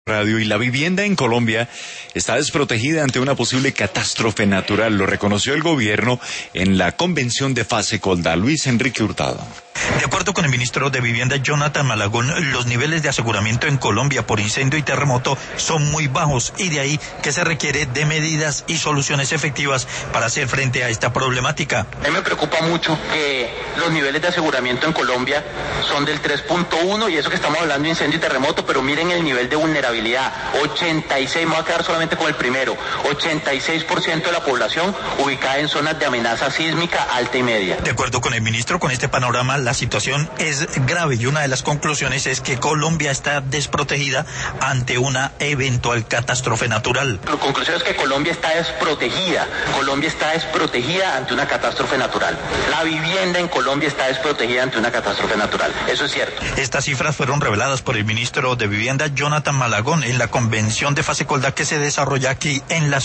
Radio. Y la vivienda en Colombia está desprotegida ante una posible catástrofe natural, lo reconoció el gobierno en la convención de Fasecolda. Luis Enrique Hurtado. De acuerdo con el ministro de Vivienda, Jonathan Malagón, los niveles de aseguramiento en Colombia por incendio y terremoto son muy bajos y de ahí que se requiere de medidas y soluciones efectivas para hacer frente a esta problemática. A mí me preocupa mucho que los niveles de aseguramiento en Colombia son del 3.1 y eso que estamos hablando de incendio y terremoto, pero miren el nivel de vulnerabilidad, 86, me voy a quedar solamente con el primero, 86% de la población ubicada en zonas de amenaza sísmica alta y media. De acuerdo con el ministro, con este panorama la situación es grave y una de las conclusiones es que Colombia está desprotegida ante una eventual catástrofe natural. La conclusión es que Colombia está desprotegida ante una catástrofe natural. La vivienda en Colombia está desprotegida ante una catástrofe natural, eso es cierto. Estas cifras fueron reveladas por el ministro de Vivienda, Jonathan Malagón, en la convención de Fasecolda que se desarrolla aquí en la ciudad.